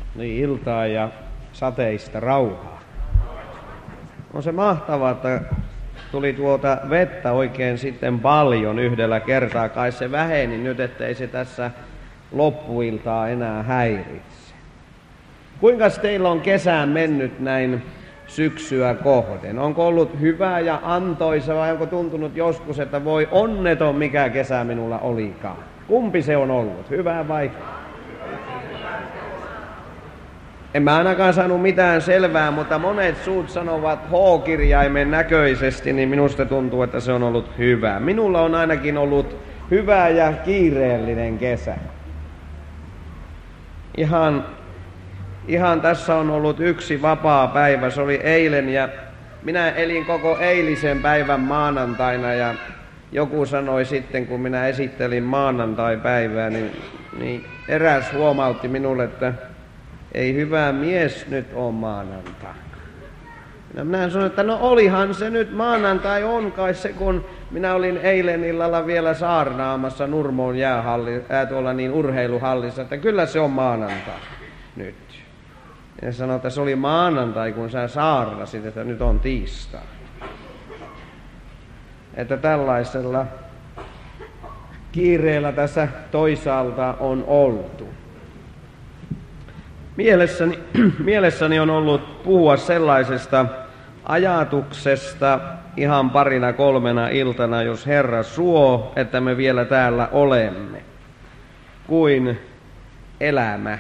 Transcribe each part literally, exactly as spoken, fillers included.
Niin, iltaa ja sateista rauhaa. On se mahtavaa, että tuli tuota vettä oikein sitten paljon yhdellä kertaa. Kai se väheni nyt, ettei se tässä loppuiltaa enää häiritse. Kuinka teillä on kesään mennyt näin syksyä kohden? Onko ollut hyvä ja antoisa vai onko tuntunut joskus, että voi onneton mikä kesä minulla olikaan? Kumpi se on ollut? Hyvä vai? En mä ainakaan saanut mitään selvää, mutta monet suut sanovat H-kirjaimen näköisesti, niin minusta tuntuu, että se on ollut hyvä. Minulla on ainakin ollut hyvä ja kiireellinen kesä. Ihan, ihan tässä on ollut yksi vapaa päivä, se oli eilen ja minä elin koko eilisen päivän maanantaina ja joku sanoi sitten, kun minä esittelin maanantai-päivää, niin, niin eräs huomautti minulle, että ei hyvä mies nyt ole maanantai. Minä, minä sanoin, että no olihan se nyt maanantai on kai se, kun minä olin eilen illalla vielä saarnaamassa Nurmoon jäähalli, ää, tuolla niin urheiluhallissa, että kyllä se on maanantai nyt. Ja sanoi, että se oli maanantai, kun sä saarnasit, että nyt on tiistai. Että tällaisella kiireellä tässä toisaalta on oltu. Mielessäni, mielessäni on ollut puhua sellaisesta ajatuksesta ihan parina kolmena iltana, jos Herra suo, että me vielä täällä olemme, kuin elämä.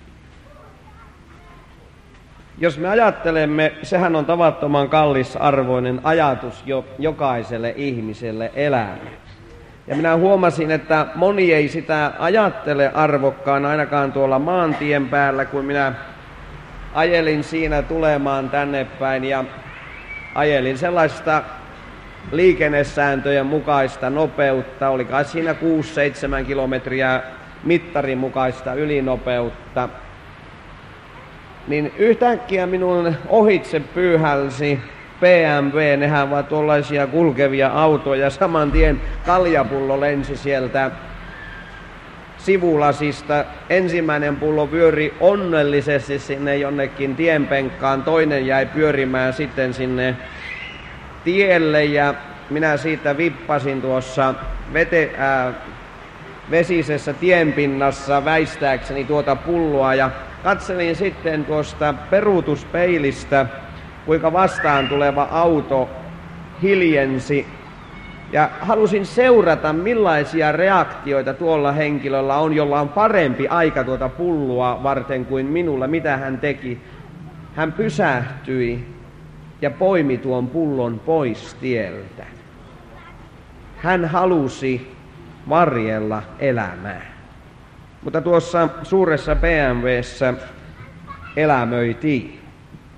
Jos me ajattelemme, sehän on tavattoman kallisarvoinen ajatus jo jokaiselle ihmiselle elämä. Ja minä huomasin, että moni ei sitä ajattele arvokkaan ainakaan tuolla maantien päällä, kun minä ajelin siinä tulemaan tänne päin ja ajelin sellaista liikennesääntöjen mukaista nopeutta, oli kai siinä kuusi seitsemän kilometriä mittarin mukaista ylinopeutta. Niin yhtäkkiä minun ohitse pyyhälsi B M W, nehän ovat tuollaisia kulkevia autoja, saman tien kaljapullo lensi sieltä sivulasista. Ensimmäinen pullo pyöri onnellisesti sinne jonnekin tienpenkkaan, toinen jäi pyörimään sitten sinne tielle ja minä siitä vippasin tuossa vete, ää, vesisessä tienpinnassa väistääkseni tuota pulloa ja katselin sitten tuosta peruutuspeilistä, kuinka vastaan tuleva auto hiljensi ja halusin seurata millaisia reaktioita tuolla henkilöllä on, jolla on parempi aika tuota pulloa varten kuin minulla. Mitä hän teki? Hän pysähtyi ja poimi tuon pullon pois tieltä. Hän halusi varjella elämää. Mutta tuossa suuressa B M W:ssä elämöitiin.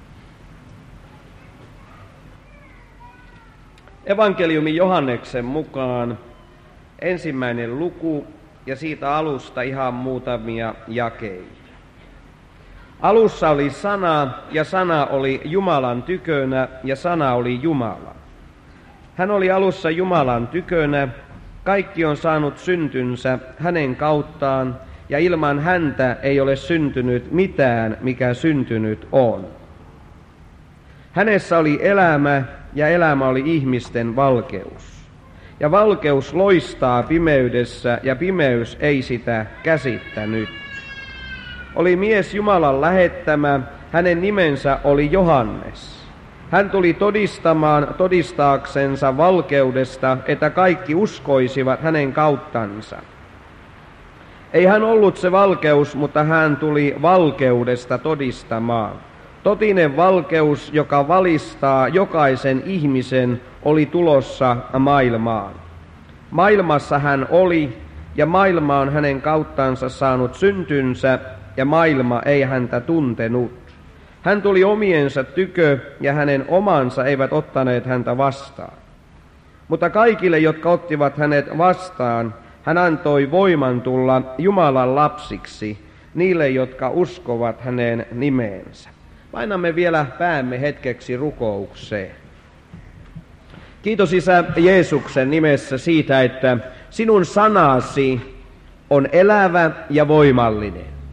Evankeliumi Johanneksen mukaan ensimmäinen luku ja siitä alusta ihan muutamia jakeita. Alussa oli sana ja sana oli Jumalan tykönä ja sana oli Jumala. Hän oli alussa Jumalan tykönä, kaikki on saanut syntynsä hänen kauttaan ja ilman häntä ei ole syntynyt mitään, mikä syntynyt on. Hänessä oli elämä ja elämä oli ihmisten valkeus. Ja valkeus loistaa pimeydessä ja pimeys ei sitä käsittänyt. Oli mies Jumalan lähettämä, hänen nimensä oli Johannes. Hän tuli todistamaan todistaaksensa valkeudesta, että kaikki uskoisivat hänen kauttansa. Ei hän ollut se valkeus, mutta hän tuli valkeudesta todistamaan. Totinen valkeus, joka valistaa jokaisen ihmisen, oli tulossa maailmaan. Maailmassa hän oli, ja maailma on hänen kauttansa saanut syntynsä, ja maailma ei häntä tuntenut. Hän tuli omiensa tykö, ja hänen omansa eivät ottaneet häntä vastaan. Mutta kaikille, jotka ottivat hänet vastaan, hän antoi voiman tulla Jumalan lapsiksi, niille, jotka uskovat hänen nimeensä. Painamme vielä päämme hetkeksi rukoukseen. Kiitos Isä Jeesuksen nimessä siitä, että sinun sanasi on elävä ja voimallinen.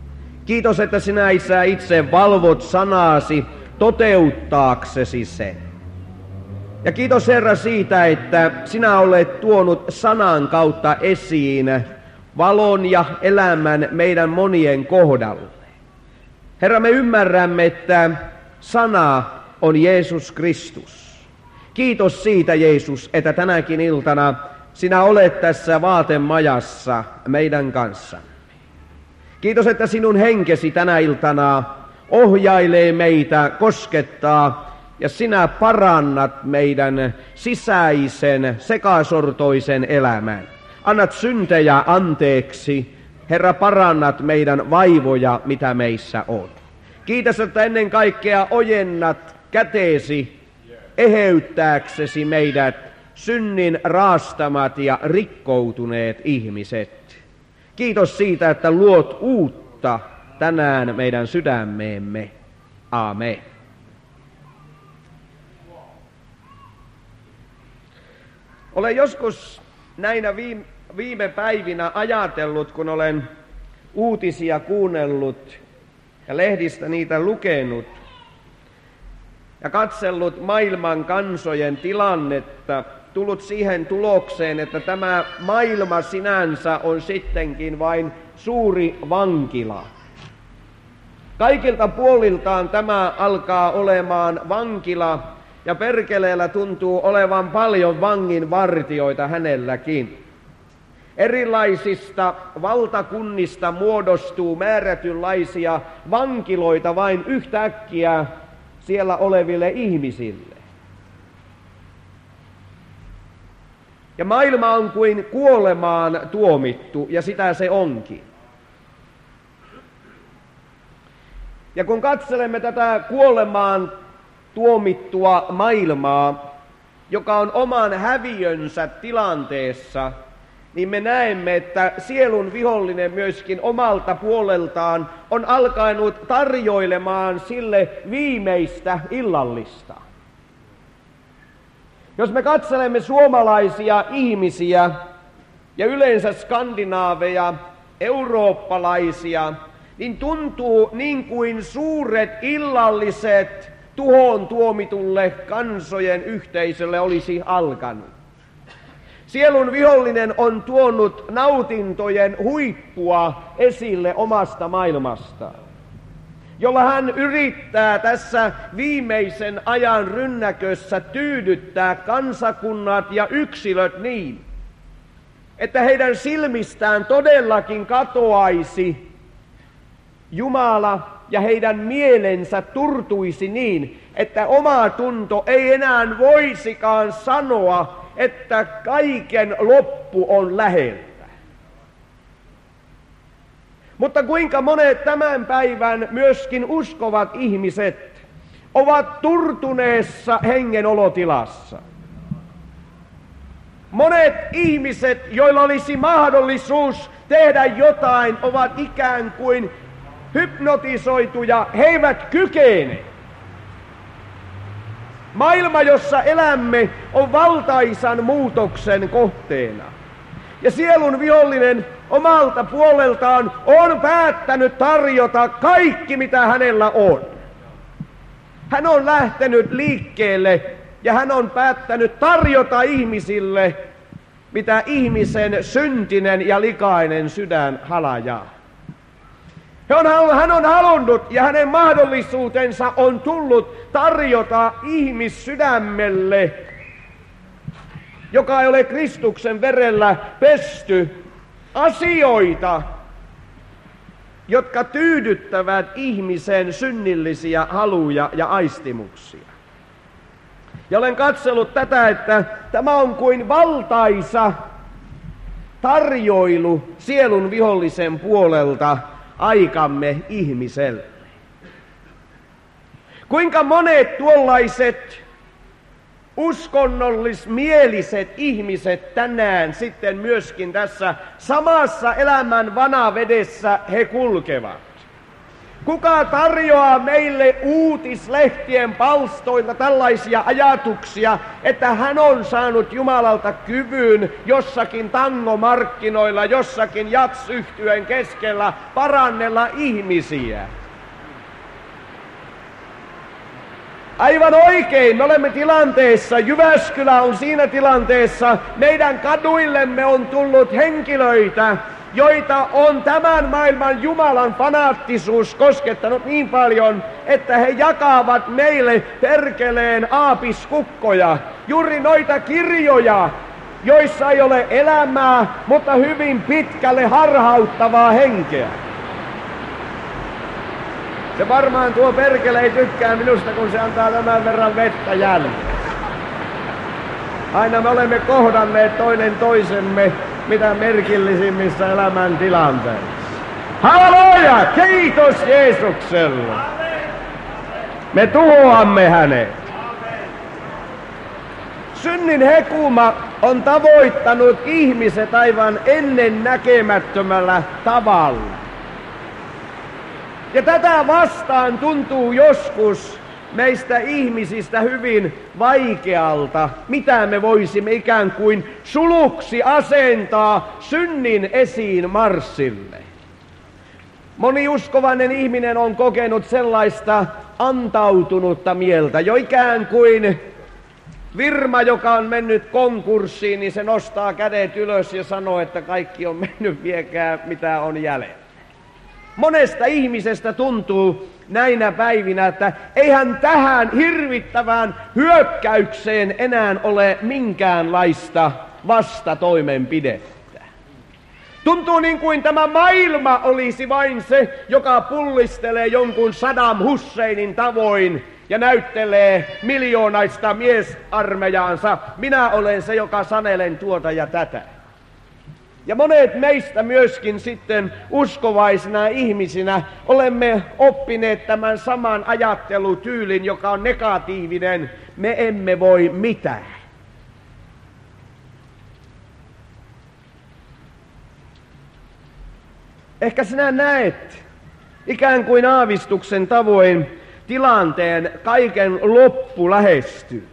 Kiitos, että sinä, Isä, itse valvot sanasi toteuttaaksesi sen. Ja kiitos, Herra, siitä, että sinä olet tuonut sanan kautta esiin valon ja elämän meidän monien kohdalle. Herra, me ymmärrämme, että sana on Jeesus Kristus. Kiitos siitä, Jeesus, että tänäkin iltana sinä olet tässä vaatemajassa meidän kanssa. Kiitos, että sinun henkesi tänä iltana ohjailee meitä, koskettaa, ja sinä parannat meidän sisäisen, sekasortoisen elämän. Annat syntejä anteeksi, Herra, parannat meidän vaivoja, mitä meissä on. Kiitos, että ennen kaikkea ojennat käteesi eheyttääksesi meidät synnin raastamat ja rikkoutuneet ihmiset. Kiitos siitä, että luot uutta tänään meidän sydämeemme. Aamen. Olen joskus näinä viime päivinä ajatellut, kun olen uutisia kuunnellut ja lehdistä niitä lukenut ja katsellut maailman kansojen tilannetta, tullut siihen tulokseen, että tämä maailma sinänsä on sittenkin vain suuri vankila. Kaikilta puoliltaan tämä alkaa olemaan vankila, ja perkeleellä tuntuu olevan paljon vanginvartijoita hänelläkin. Erilaisista valtakunnista muodostuu määrätynlaisia vankiloita vain yhtäkkiä siellä oleville ihmisille. Ja maailma on kuin kuolemaan tuomittu, ja sitä se onkin. Ja kun katselemme tätä kuolemaan tuomittua maailmaa, joka on oman häviönsä tilanteessa, niin me näemme, että sielun vihollinen myöskin omalta puoleltaan on alkanut tarjoilemaan sille viimeistä illallista. Jos me katselemme suomalaisia ihmisiä ja yleensä skandinaaveja, eurooppalaisia, niin tuntuu niin kuin suuret illalliset tuhoon tuomitulle kansojen yhteisölle olisi alkanut. Sielun vihollinen on tuonut nautintojen huippua esille omasta maailmastaan, jolla hän yrittää tässä viimeisen ajan rynnäkössä tyydyttää kansakunnat ja yksilöt niin, että heidän silmistään todellakin katoaisi Jumala ja heidän mielensä turtuisi niin, että oma tunto ei enää voisikaan sanoa, että kaiken loppu on lähellä. Mutta kuinka monet tämän päivän myöskin uskovat ihmiset ovat turtuneessa hengen olotilassa. Monet ihmiset, joilla olisi mahdollisuus tehdä jotain, ovat ikään kuin hypnotisoituja, he eivät kykene. Maailma, jossa elämme, on valtaisan muutoksen kohteena. Ja sielun vihollinen omalta puoleltaan on päättänyt tarjota kaikki, mitä hänellä on. Hän on lähtenyt liikkeelle ja hän on päättänyt tarjota ihmisille, mitä ihmisen syntinen ja likainen sydän halajaa. Hän on halunnut ja hänen mahdollisuutensa on tullut tarjota ihmissydämelle, joka ei ole Kristuksen verellä pesty, asioita, jotka tyydyttävät ihmisen synnillisiä haluja ja aistimuksia. Ja olen katsellut tätä, että tämä on kuin valtaisa tarjoilu sielun vihollisen puolelta aikamme ihmiselle. Kuinka monet tuollaiset uskonnollismieliset ihmiset tänään sitten myöskin tässä samassa elämän vanavedessä he kulkevat. Kuka tarjoaa meille uutislehtien palstoilta tällaisia ajatuksia, että hän on saanut Jumalalta kyvyn jossakin tangomarkkinoilla, jossakin jatsyhtyön keskellä parannella ihmisiä? Aivan oikein, me olemme tilanteessa, Jyväskylä on siinä tilanteessa, meidän kaduillemme on tullut henkilöitä, joita on tämän maailman Jumalan fanaattisuus koskettanut niin paljon, että he jakavat meille perkeleen aapiskukkoja, juuri noita kirjoja, joissa ei ole elämää, mutta hyvin pitkälle harhauttavaa henkeä. Se varmaan tuo perkele ei tykkää minusta, kun se antaa tämän verran vettä jälleen. Aina me olemme kohdanneet toinen toisemme mitä merkillisimmissä elämän tilanteissa. Halleluja! Kiitos Jeesukselle! Me tuhoamme hänet. Synnin hekuma on tavoittanut ihmiset aivan ennennäkemättömällä tavalla. Ja tätä vastaan tuntuu joskus meistä ihmisistä hyvin vaikealta, mitä me voisimme ikään kuin suluksi asentaa synnin esiin marssille. Moni uskovainen ihminen on kokenut sellaista antautunutta mieltä, jo ikään kuin firma, joka on mennyt konkurssiin, niin se nostaa kädet ylös ja sanoo, että kaikki on mennyt, viekää mitä on jäljellä. Monesta ihmisestä tuntuu näinä päivinä, että eihän tähän hirvittävään hyökkäykseen enää ole minkäänlaista vastatoimenpidettä. Tuntuu niin kuin tämä maailma olisi vain se, joka pullistelee jonkun Saddam Husseinin tavoin ja näyttelee miljoonaista miesarmeijaansa. Minä olen se, joka sanelen tuota ja tätä. Ja monet meistä myöskin sitten uskovaisina ihmisinä olemme oppineet tämän saman ajattelutyylin, joka on negatiivinen. Me emme voi mitään. Ehkä sinä näet ikään kuin aavistuksen tavoin tilanteen, kaiken loppu lähestyy.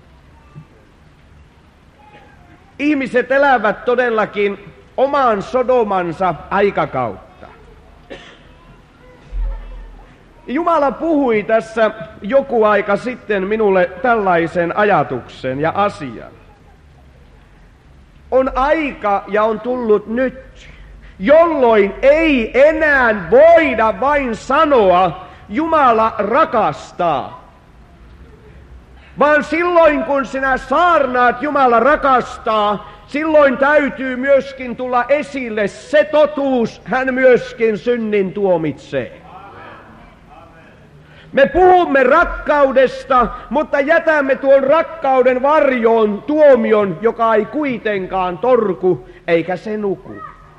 Ihmiset elävät todellakin oman Sodomansa aikakautta. Jumala puhui tässä joku aika sitten minulle tällaisen ajatuksen ja asian. On aika ja on tullut nyt, jolloin ei enää voida vain sanoa Jumala rakastaa. Vaan silloin kun sinä saarnaat Jumala rakastaa, silloin täytyy myöskin tulla esille se totuus, hän myöskin synnin tuomitsee. Me puhumme rakkaudesta, mutta jätämme tuon rakkauden varjoon tuomion, joka ei kuitenkaan torku eikä se nuku.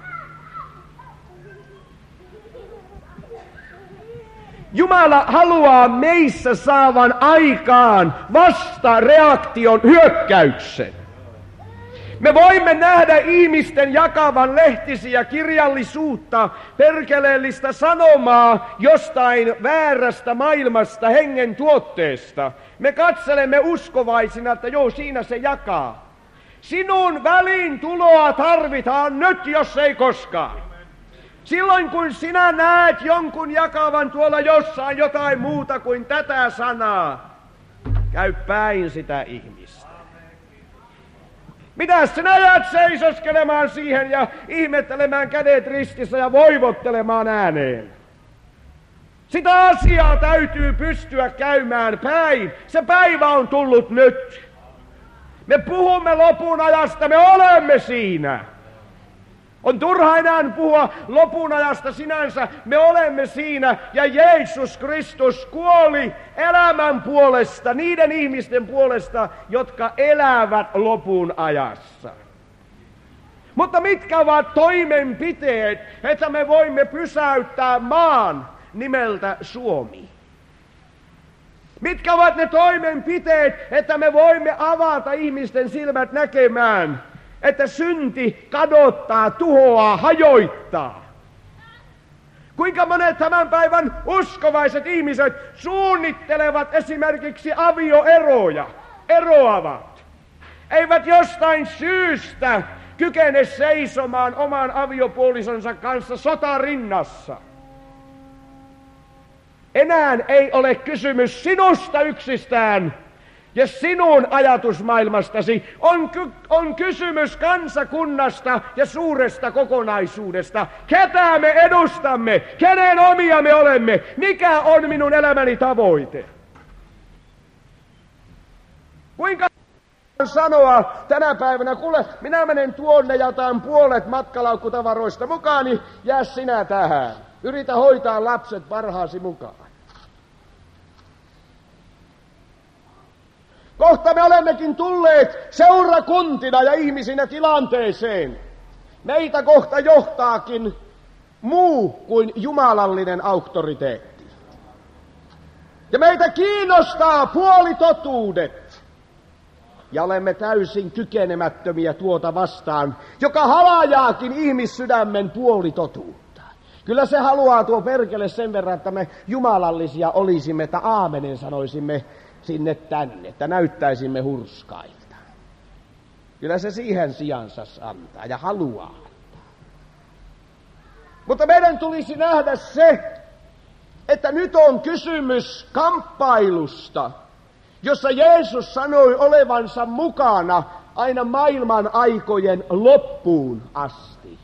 Jumala haluaa meissä saavan aikaan vastareaktion hyökkäyksen. Me voimme nähdä ihmisten jakavan lehtisiä kirjallisuutta, perkeleellistä sanomaa jostain väärästä maailmasta, hengen tuotteesta. Me katselemme uskovaisina, että joo, siinä se jakaa. Sinun väliintuloa tarvitaan nyt, jos ei koskaan. Silloin kun sinä näet jonkun jakavan tuolla jossain jotain muuta kuin tätä sanaa, käy päin sitä ihmistä. Mitä sinä jäät seisoskelemaan siihen ja ihmettelemään kädet ristissä ja voivottelemaan ääneen? Sitä asiaa täytyy pystyä käymään päin. Se päivä on tullut nyt. Me puhumme lopun ajasta, me olemme siinä. On turha enää puhua lopun ajasta sinänsä, me olemme siinä ja Jeesus Kristus kuoli elämän puolesta, niiden ihmisten puolesta, jotka elävät lopun ajassa. Mutta mitkä ovat toimenpiteet, että me voimme pysäyttää maan nimeltä Suomi? Mitkä ovat ne toimenpiteet, että me voimme avata ihmisten silmät näkemään, että synti kadottaa, tuhoaa, hajoittaa? Kuinka monet tämän päivän uskovaiset ihmiset suunnittelevat esimerkiksi avioeroja, eroavat. Eivät jostain syystä kykene seisomaan oman aviopuolisonsa kanssa sotarinnassa. Enää ei ole kysymys sinusta yksistään ja sinun ajatusmaailmastasi. On, ky- on kysymys kansakunnasta ja suuresta kokonaisuudesta. Ketä me edustamme? Kenen omia me olemme? Mikä on minun elämäni tavoite? Kuinka sanoa tänä päivänä, kuule, minä menen tuonne ja otan puolet matkalaukkutavaroista mukaan, niin jää sinä tähän. Yritä hoitaa lapset parhaasi mukaan. Kohta me olemmekin tulleet seurakuntina ja ihmisinä tilanteeseen. Meitä kohta johtaakin muu kuin jumalallinen auktoriteetti. Ja meitä kiinnostaa puolitotuudet. Ja olemme täysin kykenemättömiä tuota vastaan, joka halajaakin ihmissydämen puolitotuutta. Kyllä se haluaa tuo perkele sen verran, että me jumalallisia olisimme, että aamenen sanoisimme sinne tänne, että näyttäisimme hurskailta. Kyllä se siihen sijansa antaa ja haluaa antaa. Mutta meidän tulisi nähdä se, että nyt on kysymys kamppailusta, jossa Jeesus sanoi olevansa mukana aina maailman aikojen loppuun asti.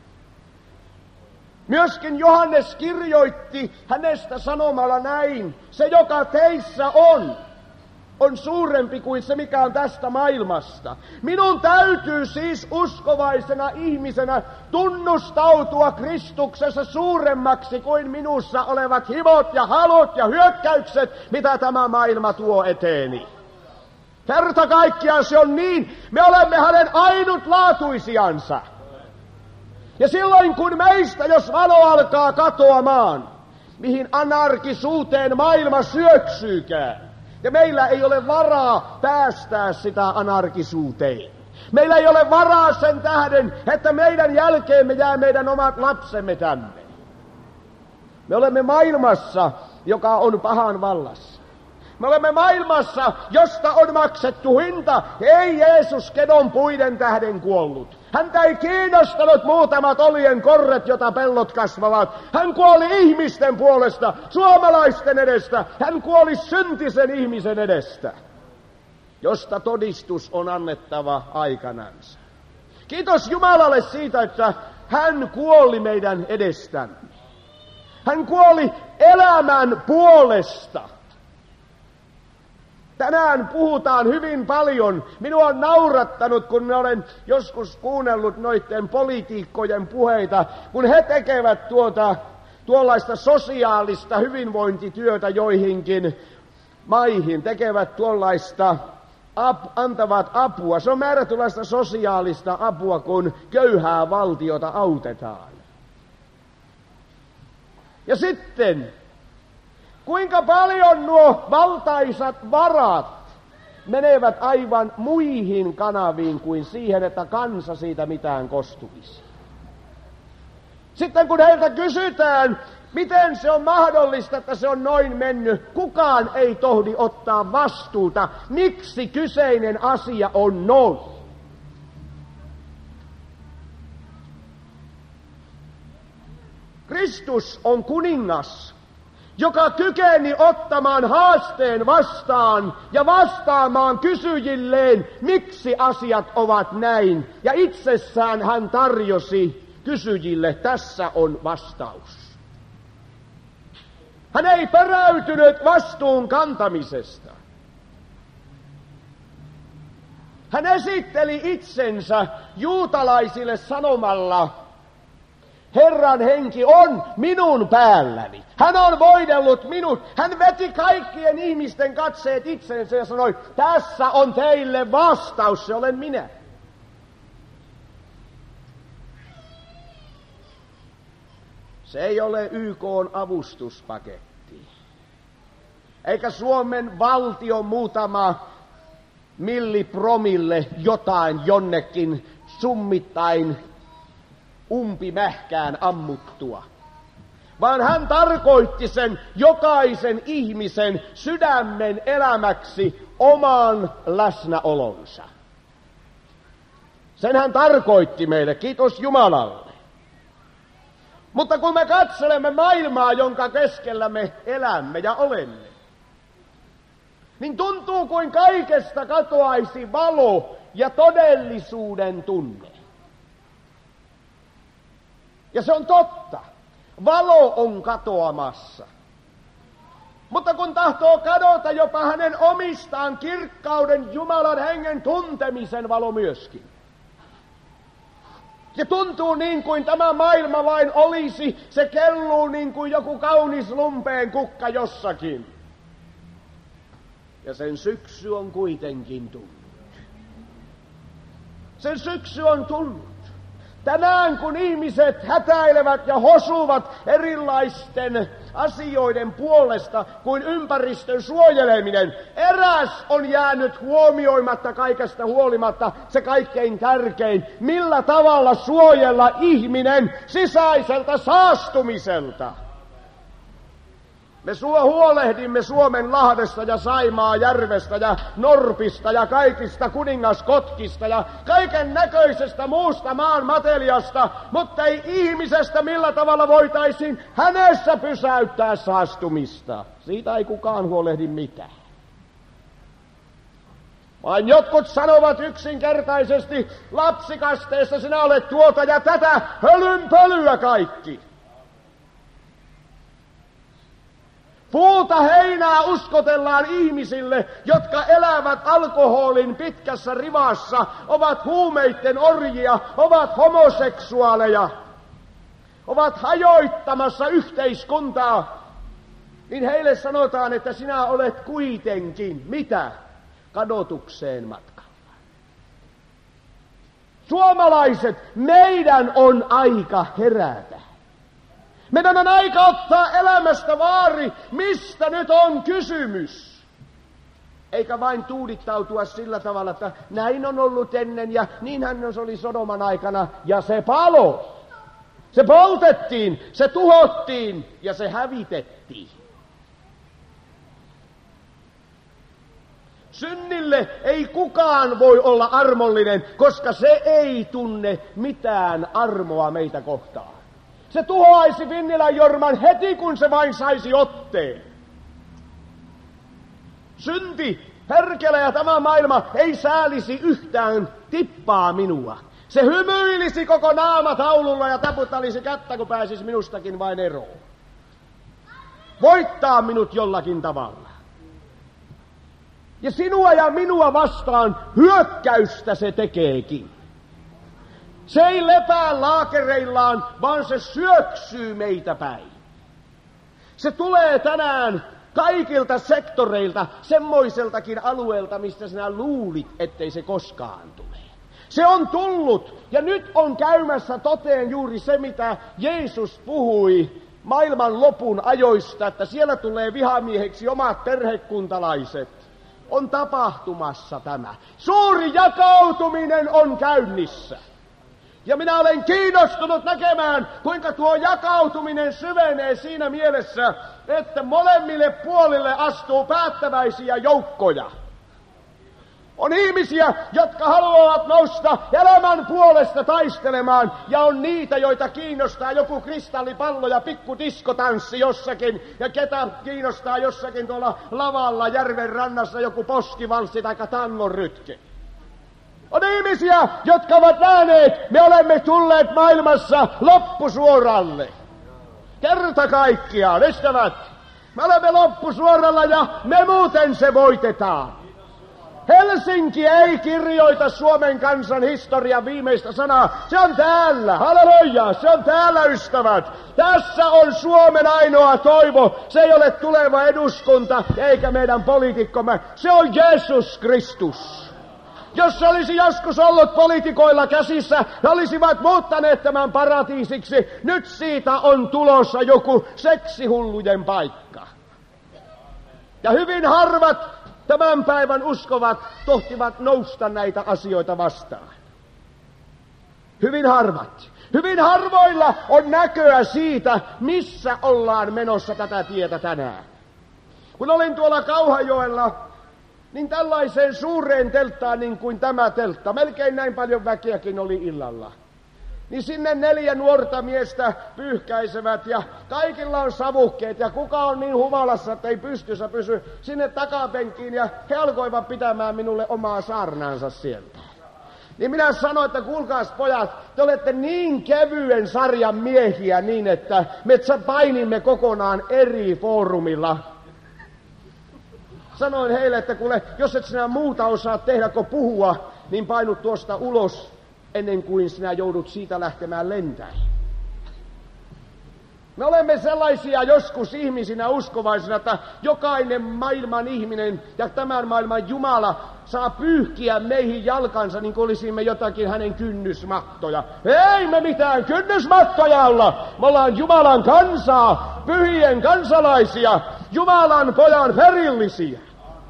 Myöskin Johannes kirjoitti hänestä sanomalla näin: se, joka teissä on, on suurempi kuin se, mikä on tästä maailmasta. Minun täytyy siis uskovaisena ihmisenä tunnustautua Kristuksessa suuremmaksi kuin minussa olevat himot ja halut ja hyökkäykset, mitä tämä maailma tuo eteeni. Kerta kaikkiaan se on niin, me olemme hänen ainutlaatuisiansa. Ja silloin kun meistä, jos valo alkaa katoamaan, mihin anarkisuuteen maailma syöksyykään, ja meillä ei ole varaa päästää sitä anarkisuuteen. Meillä ei ole varaa sen tähden, että meidän jälkeemme jää meidän omat lapsemme tänne. Me olemme maailmassa, joka on pahan vallassa. Me olemme maailmassa, josta on maksettu hinta. Ei Jeesus kedon puiden tähden kuollut. Häntä ei kiinnostanut muutamat olien korret, jota pellot kasvavat. Hän kuoli ihmisten puolesta, suomalaisten edestä. Hän kuoli syntisen ihmisen edestä, josta todistus on annettava aikanansa. Kiitos Jumalalle siitä, että hän kuoli meidän edestämme. Hän kuoli elämän puolesta. Tänään puhutaan hyvin paljon. Minua on naurattanut, kun minä olen joskus kuunnellut noiden poliitikkojen puheita, kun he tekevät tuota, tuollaista sosiaalista hyvinvointityötä joihinkin maihin, tekevät tuollaista, ap, antavat apua. Se on määrätynlaista sosiaalista apua, kun köyhää valtiota autetaan. Ja sitten, kuinka paljon nuo valtaisat varat menevät aivan muihin kanaviin kuin siihen, että kansa siitä mitään kostuisi. Sitten kun heiltä kysytään, miten se on mahdollista, että se on noin mennyt, kukaan ei tohdi ottaa vastuuta, miksi kyseinen asia on noin. Kristus on kuningas, joka kykeni ottamaan haasteen vastaan ja vastaamaan kysyjilleen, miksi asiat ovat näin. Ja itsessään hän tarjosi kysyjille, tässä on vastaus. Hän ei peräytynyt vastuun kantamisesta. Hän esitteli itsensä juutalaisille sanomalla, Herran henki on minun päälläni. Hän on voidellut minut. Hän veti kaikkien ihmisten katseet itsensä ja sanoi, tässä on teille vastaus, se olen minä. Se ei ole Y K:n avustuspaketti. Eikä Suomen valtion muutama millipromille jotain jonnekin summittain umpimähkään ammuttua. vaan hän tarkoitti sen jokaisen ihmisen sydämen elämäksi oman läsnäolonsa. Sen hän tarkoitti meille, kiitos Jumalalle. Mutta kun me katselemme maailmaa, jonka keskellä me elämme ja olemme, niin tuntuu kuin kaikesta katoaisi valo ja todellisuuden tunne. Ja se on totta. Valo on katoamassa. Mutta kun tahtoo kadota jopa hänen omistaan kirkkauden, Jumalan hengen tuntemisen valo myöskin. Se tuntuu niin kuin tämä maailma vain olisi, se kelluu niin kuin joku kaunis lumpeen kukka jossakin. Ja sen syksy on kuitenkin tullut. Sen syksy on tullut. Tänään kun ihmiset hätäilevät ja hosuvat erilaisten asioiden puolesta kuin ympäristön suojeleminen, eräs on jäänyt huomioimatta kaikesta huolimatta, se kaikkein tärkein, millä tavalla suojella ihminen sisäiseltä saastumiselta. Me huolehdimme Suomen lahdesta ja Saimaajärvestä ja Norpista ja kaikista kuningaskotkista ja kaiken näköisestä muusta maan materiasta, mutta ei ihmisestä millä tavalla voitaisiin hänessä pysäyttää saastumista. Siitä ei kukaan huolehdi mitään. Vain jotkut sanovat yksinkertaisesti, lapsikasteessa sinä olet tuota ja tätä, hölynpölyä kaikki. Puuta heinää uskotellaan ihmisille, jotka elävät alkoholin pitkässä rivassa, ovat huumeiden orjia, ovat homoseksuaaleja, ovat hajoittamassa yhteiskuntaa. Niin heille sanotaan, että sinä olet kuitenkin, mitä? Kadotukseen matkalla. Suomalaiset, meidän on aika herätä. Meidän on aika ottaa elämästä vaari, mistä nyt on kysymys. Eikä vain tuudittautua sillä tavalla, että näin on ollut ennen ja niinhän se oli Sodoman aikana ja se palo. Se poltettiin, se tuhottiin ja se hävitettiin. Synnille ei kukaan voi olla armollinen, koska se ei tunne mitään armoa meitä kohtaan. Se tuhoaisi Vinnilän Jorman heti, kun se vain saisi otteen. Synti, perkele ja tämä maailma ei säälisi yhtään tippaa minua. Se hymyilisi koko naamataululla ja taputtelisi kättä, kun pääsisi minustakin vain eroon. Voittaa minut jollakin tavalla. Ja sinua ja minua vastaan hyökkäystä se tekeekin. Se ei lepää laakereillaan, vaan se syöksyy meitä päin. Se tulee tänään kaikilta sektoreilta, semmoiseltakin alueelta, mistä sinä luulit, ettei se koskaan tule. Se on tullut, ja nyt on käymässä toteen juuri se, mitä Jeesus puhui maailman lopun ajoista, että siellä tulee vihamieheksi omat perhekuntalaiset. On tapahtumassa tämä. Suuri jakautuminen on käynnissä. Ja minä olen kiinnostunut näkemään, kuinka tuo jakautuminen syvenee siinä mielessä, että molemmille puolille astuu päättäväisiä joukkoja. On ihmisiä, jotka haluavat nousta elämän puolesta taistelemaan, ja on niitä, joita kiinnostaa joku kristallipallo ja pikku diskotanssi jossakin, ja ketä kiinnostaa jossakin tuolla lavalla järven rannassa joku poskivalssi tai tangon rytke. On ihmisiä, jotka ovat nähneet, me olemme tulleet maailmassa loppusuoralle. Kerta kaikkiaan, ystävät, me olemme loppusuoralla ja me muuten se voitetaan. Helsinki ei kirjoita Suomen kansan historian viimeistä sanaa. Se on täällä, halleluja, se on täällä, ystävät. Tässä on Suomen ainoa toivo. Se ei ole tuleva eduskunta eikä meidän poliitikkomme. Se on Jeesus Kristus. Jos se olisi joskus ollut poliitikoilla käsissä, he olisivat muuttaneet tämän paratiisiksi. Nyt siitä on tulossa joku seksihullujen paikka. Ja hyvin harvat tämän päivän uskovat tohtivat nousta näitä asioita vastaan. Hyvin harvat. Hyvin harvoilla on näköä siitä, missä ollaan menossa tätä tietä tänään. Kun olin tuolla Kauhajoella, niin tällaiseen suureen telttaan niin kuin tämä teltta, melkein näin paljon väkeäkin oli illalla. Niin sinne neljä nuorta miestä pyyhkäisevät ja kaikilla on savukkeet ja kuka on niin humalassa, että ei pystyssä pysy sinne takapenkiin ja he alkoivat pitämään minulle omaa saarnaansa sieltä. Niin minä sanoin, että kuulkaas pojat, te olette niin kevyen sarjan miehiä niin, että me painimme kokonaan eri foorumilla. Sanoin heille, että kuule, jos et sinä muuta osaa tehdä kuin puhua, niin painut tuosta ulos ennen kuin sinä joudut siitä lähtemään lentämään. Me olemme sellaisia joskus ihmisinä uskovaisina, että jokainen maailman ihminen ja tämän maailman Jumala saa pyyhkiä meihin jalkansa, niin kuin olisimme jotakin hänen kynnysmattoja. Ei me mitään kynnysmattoja olla. Me ollaan Jumalan kansaa, pyhien kansalaisia, Jumalan pojan perillisiä.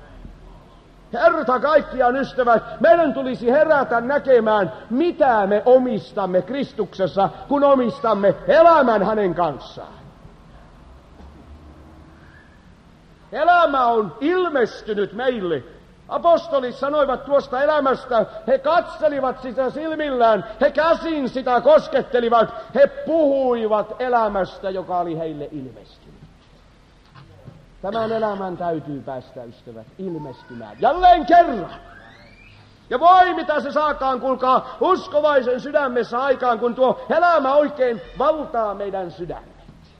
Herta kaikkiaan ystävät, meidän tulisi herätä näkemään, mitä me omistamme Kristuksessa, kun omistamme elämän hänen kanssaan. Elämä on ilmestynyt meille. Apostolit sanoivat tuosta elämästä, he katselivat sitä silmillään, he käsin sitä koskettelivat, he puhuivat elämästä, joka oli heille ilmestynyt. Tämän elämän täytyy päästä, ystävät, ilmestymään jälleen kerran. Ja voi mitä se saakaan, kuulkaa, uskovaisen sydämessä aikaan, kun tuo elämä oikein valtaa meidän sydämet.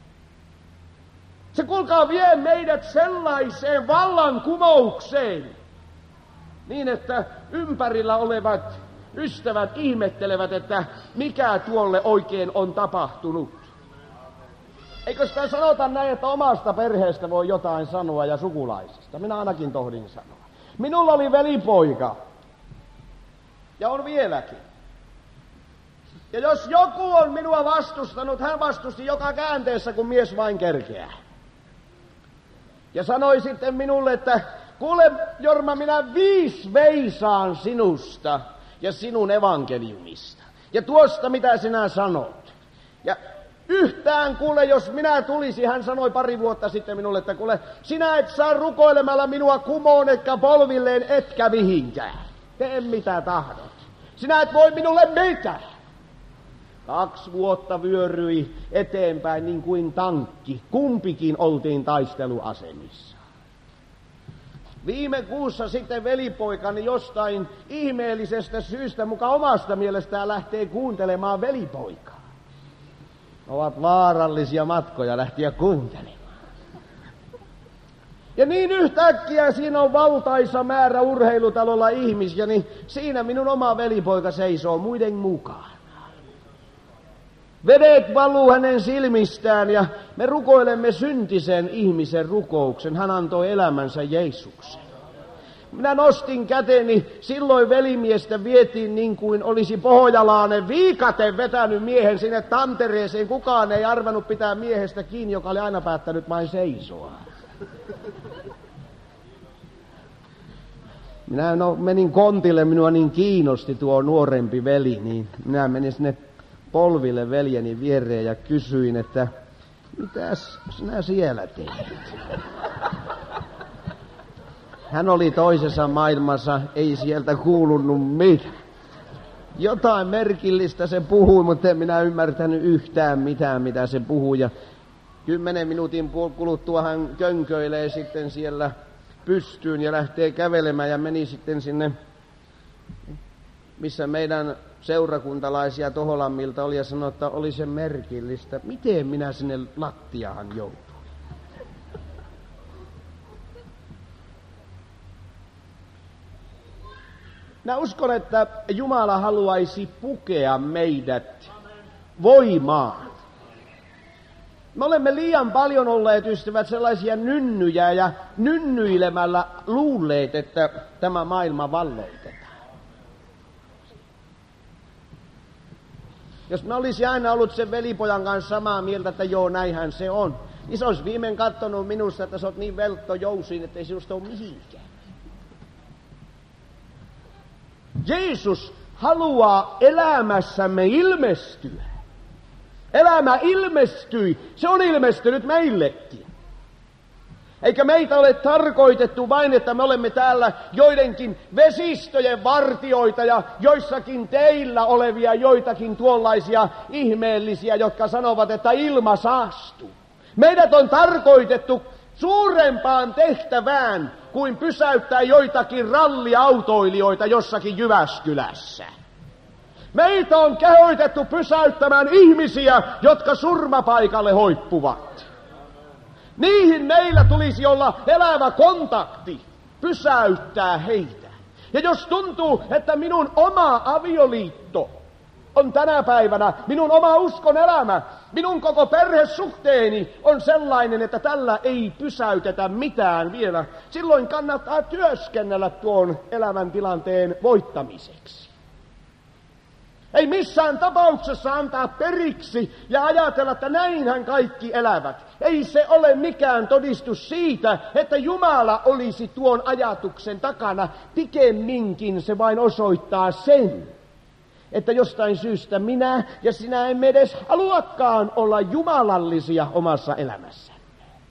Se kuulkaa vie meidät sellaiseen vallankumoukseen, niin että ympärillä olevat ystävät ihmettelevät, että mikä tuolle oikein on tapahtunut. Eikö sitä sanota näin, että omasta perheestä voi jotain sanoa ja sukulaisista? Minä ainakin tohdin sanoa. Minulla oli velipoika. Ja on vieläkin. Ja jos joku on minua vastustanut, hän vastusti joka käänteessä, kun mies vain kerkeää. Ja sanoi sitten minulle, että kuule Jorma, minä viis veisaan sinusta ja sinun evankeliumista. Ja tuosta, mitä sinä sanot. Ja yhtään kuule, jos minä tulisin, hän sanoi pari vuotta sitten minulle, että kuule, sinä et saa rukoilemalla minua kumoon, etkä polvilleen, etkä mihinkään. Tee mitä tahdot. Sinä et voi minulle mitään. Kaksi vuotta vyöryi eteenpäin niin kuin tankki. Kumpikin oltiin taisteluasemissa. Viime kuussa sitten velipoikani jostain ihmeellisestä syystä mukaan omasta mielestään lähtee kuuntelemaan velipoikaa. Ovat vaarallisia matkoja lähteä kuuntelemaan. Ja niin yhtäkkiä siinä on valtaisa määrä urheilutalolla ihmisiä, niin siinä minun oma velipoika seisoo muiden mukaan. Vedet valuu hänen silmistään ja me rukoilemme syntisen ihmisen rukouksen. Hän antoi elämänsä Jeesuksen. Minä nostin käteni, silloin velimiestä vietiin niin kuin olisi pohjalainen viikaten vetänyt miehen sinne tantereeseen. Kukaan ei arvannut pitää miehestä kiinni, joka oli aina päättänyt vain seisoa. Minä no, menin kontille, minua niin kiinnosti tuo nuorempi veli, niin minä menin sinne polville veljeni viereen ja kysyin, että mitäs sinä siellä teet? Hän oli toisessa maailmassa, ei sieltä kuulunut mitään. Jotain merkillistä se puhui, mutta en minä ymmärtänyt yhtään mitään, mitä se puhui. Ja kymmenen minuutin kuluttua hän könköilee sitten siellä pystyyn ja lähtee kävelemään ja meni sitten sinne, missä meidän seurakuntalaisia Toholammilta oli ja sanoi, että oli se merkillistä. Miten minä sinne lattiahan joutuin? Minä uskon, että Jumala haluaisi pukea meidät voimaan. Me olemme liian paljon olleet, ystävät, sellaisia nynnyjä ja nynnyilemällä luulleet, että tämä maailma valloitetaan. Jos mä olisin aina ollut sen velipojan kanssa samaa mieltä, että joo, näinhän se on, niin se olisi viimein katsonut minusta, että sä oot niin velttojousiin, että ei sinusta ole mihinkään. Jeesus haluaa elämässämme ilmestyä. Elämä ilmestyi. Se on ilmestynyt meillekin. Eikä meitä ole tarkoitettu vain, että me olemme täällä joidenkin vesistöjen vartioita ja joissakin teillä olevia joitakin tuollaisia ihmeellisiä, jotka sanovat, että ilma saastuu. Meidät on tarkoitettu suurempaan tehtävään kuin pysäyttää joitakin ralliautoilijoita jossakin Jyväskylässä. Meitä on kehoitettu pysäyttämään ihmisiä, jotka surmapaikalle hoippuvat. Niihin meillä tulisi olla elävä kontakti, pysäyttää heitä. Ja jos tuntuu, että minun oma avioliitto on tänä päivänä, minun oma uskon elämä, minun koko perhesuhteeni on sellainen, että tällä ei pysäytetä mitään vielä, silloin kannattaa työskennellä tuon elämäntilanteen voittamiseksi. Ei missään tapauksessa antaa periksi ja ajatella, että näinhän kaikki elävät. Ei se ole mikään todistus siitä, että Jumala olisi tuon ajatuksen takana. Pikemminkin se vain osoittaa sen, että jostain syystä minä ja sinä emme edes haluakaan olla jumalallisia omassa elämässämme.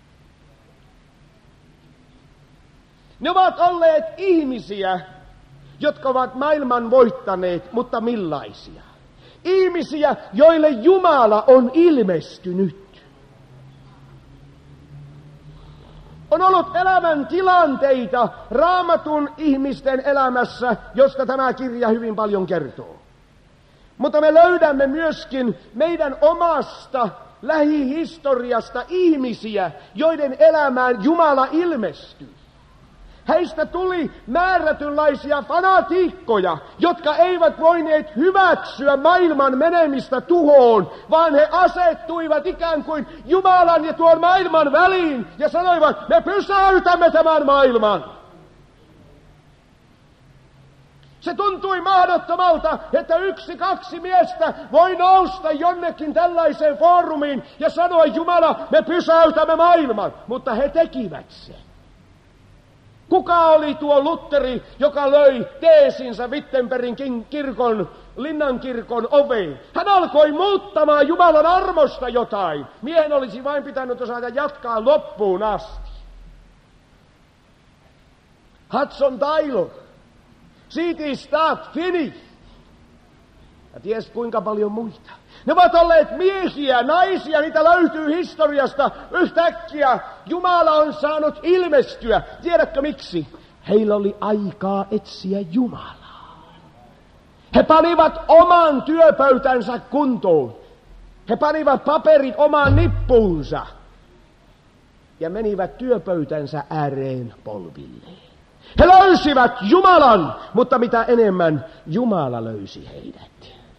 Ne ovat olleet ihmisiä, jotka ovat maailman voittaneet, mutta millaisia? Ihmisiä, joille Jumala on ilmestynyt. On ollut elämän tilanteita Raamatun ihmisten elämässä, josta tämä kirja hyvin paljon kertoo. Mutta me löydämme myöskin meidän omasta lähihistoriasta ihmisiä, joiden elämään Jumala ilmestyi. Heistä tuli määrätynlaisia fanatiikkoja, jotka eivät voineet hyväksyä maailman menemistä tuhoon, vaan he asettuivat ikään kuin Jumalan ja tuon maailman väliin ja sanoivat, me pysäytämme tämän maailman. Se tuntui mahdottomalta, että yksi, kaksi miestä voi nousta jonnekin tällaiseen foorumiin ja sanoa, Jumala, me pysäytämme maailman, mutta he tekivät sen. Kuka oli tuo Lutteri, joka löi teesinsä Wittenbergin kirkon, linnankirkon oveen? Hän alkoi muuttamaan Jumalan armosta jotain. Miehen olisi vain pitänyt osata jatkaa loppuun asti. Hudson Taylor, City Start Finish. Ja ties kuinka paljon muita. Ne ovat olleet miehiä, naisia, niitä löytyy historiasta yhtäkkiä. Jumala on saanut ilmestyä. Tiedätkö miksi? Heillä oli aikaa etsiä Jumalaa. He panivat oman työpöytänsä kuntoon. He panivat paperit omaan nippuunsa. Ja menivät työpöytänsä ääreen polvilleen. He löysivät Jumalan, mutta mitä enemmän Jumala löysi heidät.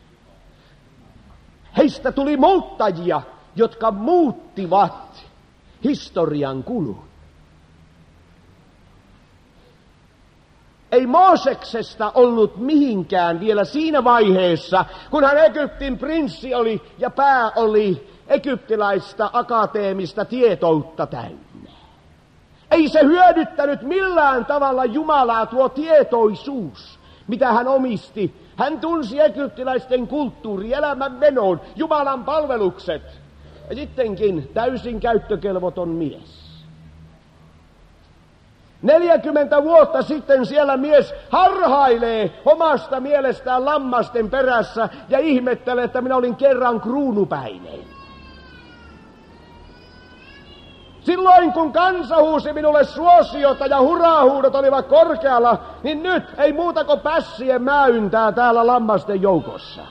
Heistä tuli muuttajia, jotka muuttivat historian kulun. Ei Mooseksesta ollut mihinkään vielä siinä vaiheessa, kun hän Egyptin prinssi oli ja pää oli egyptiläistä akateemista tietoutta täynnä. Ei se hyödyttänyt millään tavalla Jumalaa tuo tietoisuus, mitä hän omisti. Hän tunsi egyptiläisten kulttuuri, elämän menon, Jumalan palvelukset. Ja sittenkin täysin käyttökelvoton mies. neljäkymmentä vuotta sitten siellä mies harhailee omasta mielestään lammasten perässä ja ihmettelee, että minä olin kerran kruunupäinen. Silloin kun kansa huusi minulle suosiota ja huraahuudot olivat korkealla, niin nyt ei muuta kuin pässien mäyntää täällä lammasten joukossa.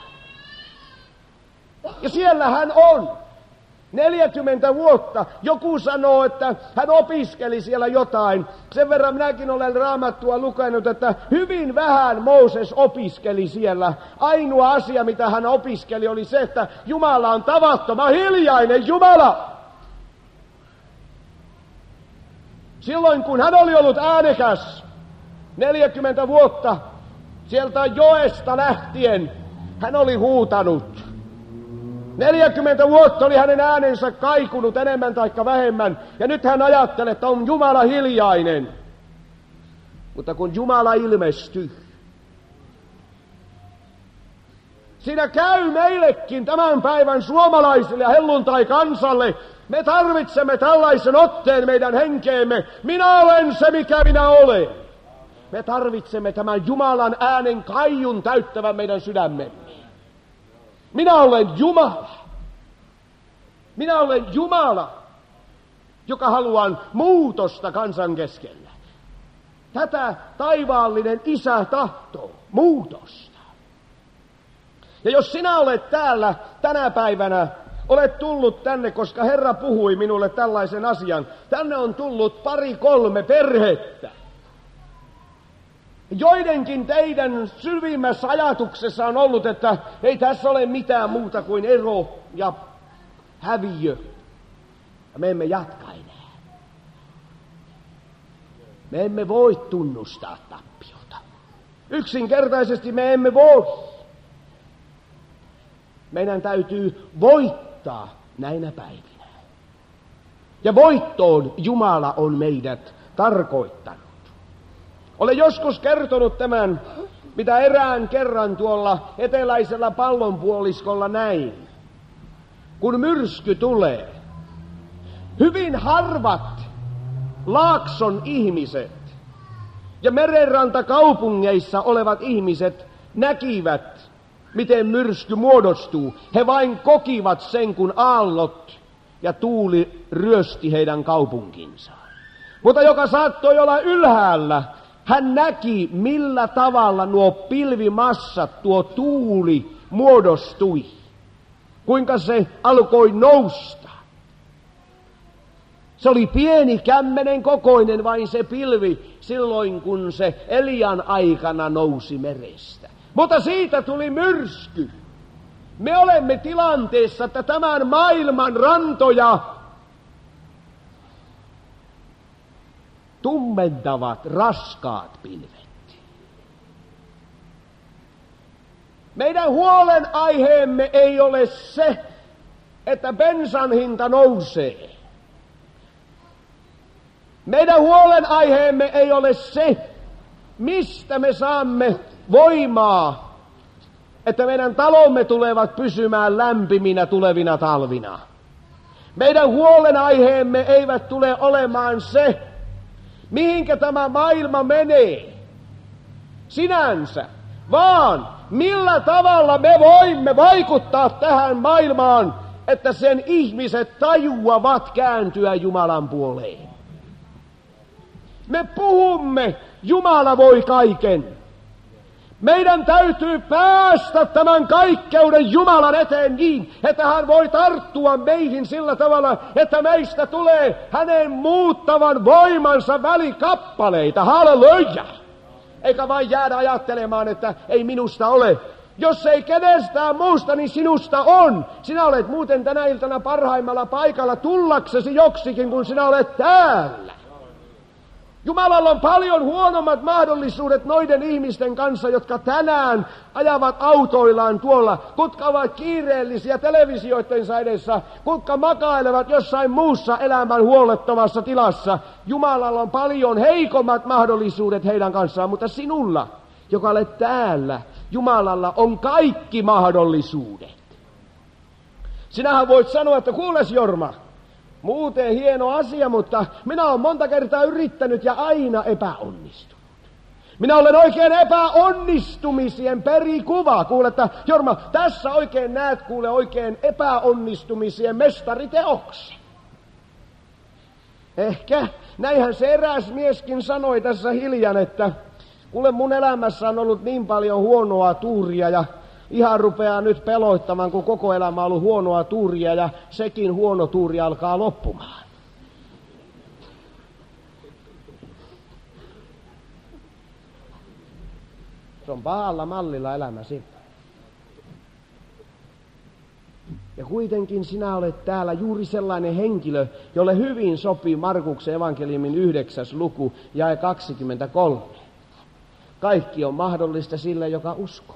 Ja siellä hän on. neljäkymmentä vuotta. Joku sanoo, että hän opiskeli siellä jotain. Sen verran minäkin olen Raamattua lukenut, että hyvin vähän Mooses opiskeli siellä. Ainoa asia, mitä hän opiskeli, oli se, että Jumala on tavattoman hiljainen Jumala. Silloin kun hän oli ollut äänekäs, neljäkymmentä vuotta, sieltä joesta lähtien, hän oli huutanut. neljäkymmentä vuotta oli hänen äänensä kaikunut enemmän tai vähemmän, ja nyt hän ajattelee, että on Jumala hiljainen. Mutta kun Jumala ilmestyy, Siinä käy meillekin tämän päivän suomalaisille ja helluntai-kansalle. Me tarvitsemme tällaisen otteen meidän henkeemme. Minä olen se, mikä minä olen. Me tarvitsemme tämän Jumalan äänen kaiun täyttävän meidän sydämemme. Minä olen Jumala. Minä olen Jumala, joka haluaa muutosta kansan keskellä. Tätä taivaallinen Isä tahtoo, muutosta. Ja jos sinä olet täällä tänä päivänä, olet tullut tänne, koska Herra puhui minulle tällaisen asian. Tänne on tullut pari kolme perhettä. Joidenkin teidän syvimmässä ajatuksessa on ollut, että ei tässä ole mitään muuta kuin ero ja häviö. Ja me emme jatka enää. Me emme voi tunnustaa tappiota. Yksinkertaisesti me emme voi. Meidän täytyy voittaa näinä päivinä. Ja voittoon Jumala on meidät tarkoittanut. Olen joskus kertonut tämän, mitä erään kerran tuolla eteläisellä pallonpuoliskolla näin. Kun myrsky tulee, hyvin harvat Laakson ihmiset ja merenrantakaupungeissa olevat ihmiset näkivät, miten myrsky muodostuu. He vain kokivat sen, kun aallot ja tuuli ryösti heidän kaupunkinsa. Mutta joka saattoi olla ylhäällä, hän näki, millä tavalla nuo pilvimassat, tuo tuuli muodostui. Kuinka se alkoi nousta. Se oli pieni kämmenen kokoinen vain se pilvi silloin, kun se Elian aikana nousi merestä. Mutta siitä tuli myrsky. Me olemme tilanteessa, että tämän maailman rantoja tummentavat raskaat pilvet. Meidän huolenaiheemme ei ole se, että bensan hinta nousee. Meidän huolenaiheemme ei ole se, mistä me saamme voimaa, että meidän talomme tulevat pysymään lämpiminä tulevina talvina. Meidän huolenaiheemme eivät tule olemaan se, mihinkä tämä maailma menee sinänsä, vaan millä tavalla me voimme vaikuttaa tähän maailmaan, että sen ihmiset tajuavat kääntyä Jumalan puoleen. Me puhumme, Jumala voi kaiken. Meidän täytyy päästä tämän kaikkeuden Jumalan eteen niin, että hän voi tarttua meihin sillä tavalla, että meistä tulee hänen muuttavan voimansa välikappaleita. Halleluja! Eikä vain jäädä ajattelemaan, että ei minusta ole. Jos ei kenestään muusta, niin sinusta on. Sinä olet muuten tänä iltana parhaimmalla paikalla tullaksesi joksikin, kun sinä olet täällä. Jumalalla on paljon huonommat mahdollisuudet noiden ihmisten kanssa, jotka tänään ajavat autoillaan tuolla, kutka ovat kiireellisiä televisioittensa edessä, kutka makailevat jossain muussa elämän huolettomassa tilassa. Jumalalla on paljon heikommat mahdollisuudet heidän kanssaan, mutta sinulla, joka olet täällä, Jumalalla on kaikki mahdollisuudet. Sinähän voit sanoa, että kuules Jorma, muuten hieno asia, mutta minä olen monta kertaa yrittänyt ja aina epäonnistunut. Minä olen oikein epäonnistumisien perikuva. Kuule, että Jorma, tässä oikein näet, kuule, oikein epäonnistumisien mestariteoksen. Ehkä näinhän se eräs mieskin sanoi tässä hiljan, että kuule, mun elämässä on ollut niin paljon huonoa tuuria ja ihan rupeaa nyt peloittamaan, kun koko elämä on ollut huonoa tuuria ja sekin huono tuuri alkaa loppumaan. Se on pahalla mallilla elämäsi. Ja kuitenkin sinä olet täällä juuri sellainen henkilö, jolle hyvin sopii Markuksen evankeliumin yhdeksäs luku, jae kaksikymmentäkolme. Kaikki on mahdollista sille, joka uskoo.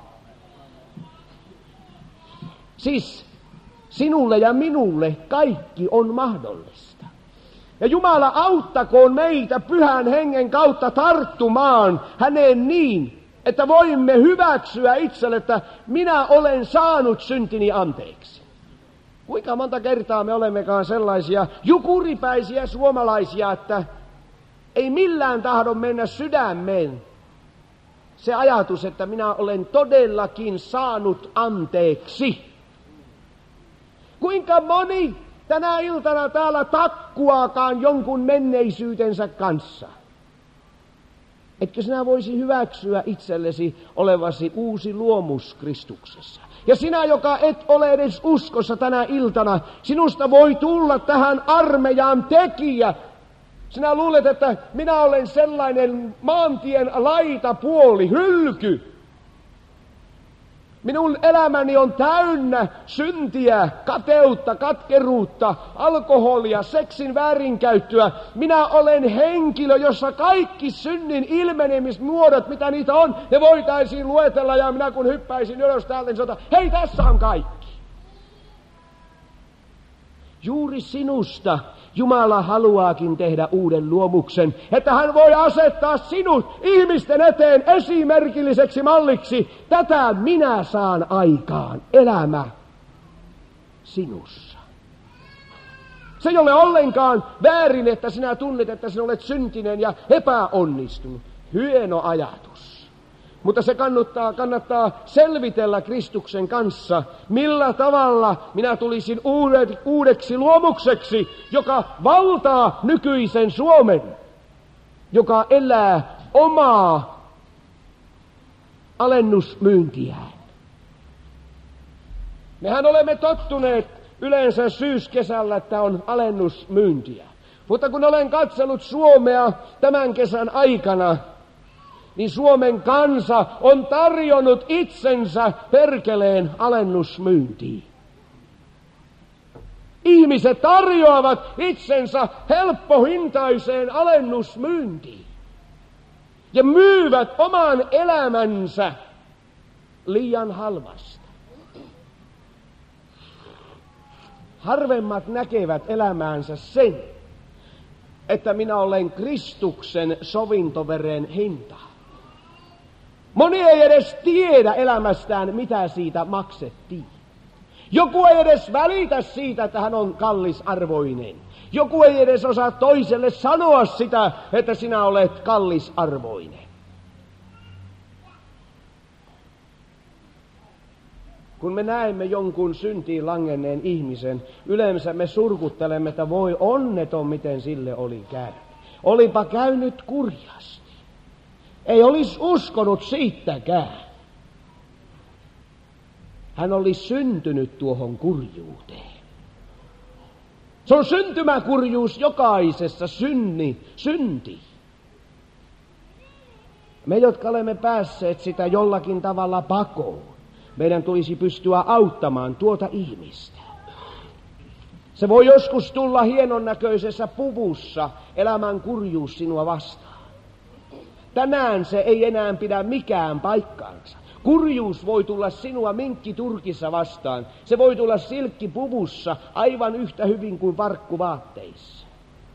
Siis sinulle ja minulle kaikki on mahdollista. Ja Jumala auttakoon meitä pyhän hengen kautta tarttumaan häneen niin, että voimme hyväksyä itselle, että minä olen saanut syntini anteeksi. Kuinka monta kertaa me olemmekaan sellaisia jukuripäisiä suomalaisia, että ei millään tahdo mennä sydämeen se ajatus, että minä olen todellakin saanut anteeksi. Kuinka moni tänä iltana täällä takkuaakaan jonkun menneisyytensä kanssa? Etkö sinä voisi hyväksyä itsellesi olevasi uusi luomus Kristuksessa? Ja sinä, joka et ole edes uskossa tänä iltana, sinusta voi tulla tähän armeijan tekijä. Sinä luulet, että minä olen sellainen maantien laitapuoli, hylky. Minun elämäni on täynnä syntiä, kateutta, katkeruutta, alkoholia, seksin väärinkäyttöä. Minä olen henkilö, jossa kaikki synnin ilmenemismuodot, mitä niitä on, ne voitaisiin luetella. Ja minä kun hyppäisin ylös täältä, niin sanotaan, hei, tässä on kaikki. Juuri sinusta Jumala haluaakin tehdä uuden luomuksen, että hän voi asettaa sinut ihmisten eteen esimerkilliseksi malliksi. Tätä minä saan aikaan, elämä sinussa. Se ei ole ollenkaan väärin, että sinä tunnet, että sinä olet syntinen ja epäonnistunut. Hieno ajatus. Mutta se kannattaa, kannattaa selvitellä Kristuksen kanssa, millä tavalla minä tulisin uudet, uudeksi luomukseksi, joka valtaa nykyisen Suomen, joka elää omaa alennusmyyntiään. Mehän olemme tottuneet yleensä syyskesällä, että on alennusmyyntiä. Mutta kun olen katsellut Suomea tämän kesän aikana, niin Suomen kansa on tarjonnut itsensä perkeleen alennusmyyntiin. Ihmiset tarjoavat itsensä helppohintaiseen alennusmyyntiin ja myyvät oman elämänsä liian halvasta. Harvemmat näkevät elämäänsä sen, että minä olen Kristuksen sovintoveren hinta. Moni ei edes tiedä elämästään, mitä siitä maksettiin. Joku ei edes välitä siitä, että hän on kallisarvoinen. Joku ei edes osaa toiselle sanoa sitä, että sinä olet kallisarvoinen. Kun me näemme jonkun syntiin langenneen ihmisen, yleensä me surkuttelemme, että voi onneton, miten sille oli käynyt. Olipa käynyt kurjasti. Ei olisi uskonut siitäkään. Hän oli syntynyt tuohon kurjuuteen. Se on syntymäkurjuus jokaisessa synni, synti. Me, jotka olemme päässeet sitä jollakin tavalla pakoon, meidän tulisi pystyä auttamaan tuota ihmistä. Se voi joskus tulla hienon näköisessä puvussa, elämän kurjuus sinua vastaan. Tänään se ei enää pidä mikään paikkaansa. Kurjuus voi tulla sinua minkkiturkissa vastaan. Se voi tulla silkkipuvussa aivan yhtä hyvin kuin varkkuvaatteissa.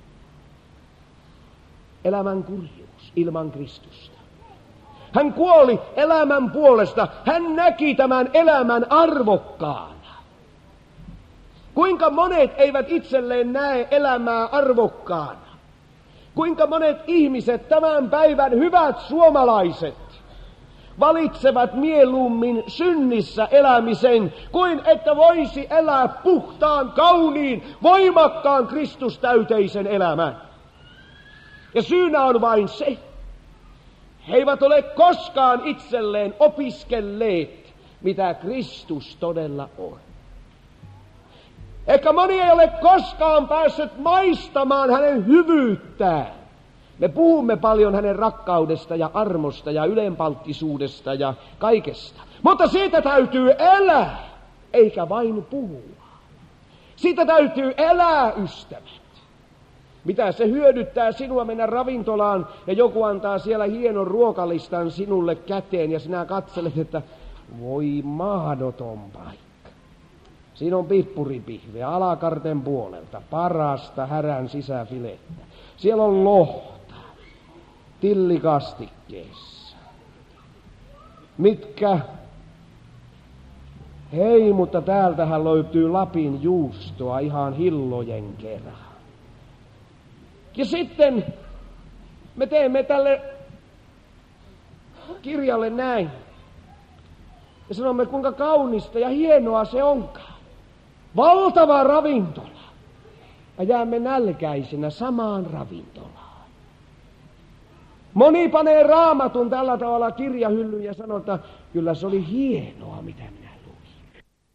Elämän kurjuus ilman Kristusta. Hän kuoli elämän puolesta. Hän näki tämän elämän arvokkaana. Kuinka monet eivät itselleen näe elämää arvokkaana? Kuinka monet ihmiset, tämän päivän hyvät suomalaiset, valitsevat mieluummin synnissä elämisen, kuin että voisi elää puhtaan, kauniin, voimakkaan Kristustäyteisen elämän. Ja syynä on vain se, he eivät ole koskaan itselleen opiskelleet, mitä Kristus todella on. Ehkä moni ei ole koskaan päässyt maistamaan hänen hyvyyttään. Me puhumme paljon hänen rakkaudesta ja armosta ja ylenpalttisuudesta ja kaikesta. Mutta siitä täytyy elää, eikä vain puhua. Siitä täytyy elää, ystävät. Mitä se hyödyttää sinua mennä ravintolaan ja joku antaa siellä hienon ruokalistan sinulle käteen ja sinä katselet, että voi mahdoton paikka. Siinä on pippuripihveä alakarten puolelta, parasta härän sisäfilettä. Siellä on lohta tillikastikkeessa. mitkä, hei, mutta täältähän löytyy Lapin juustoa ihan hillojen kerran. Ja sitten me teemme tälle kirjalle näin. Ja sanomme, kuinka kaunista ja hienoa se onkaan. Valtava ravintola. Ja jäämme nälkäisenä samaan ravintolaan. Moni panee Raamatun tällä tavalla kirjahyllyyn ja sanoo, että kyllä se oli hienoa, mitä minä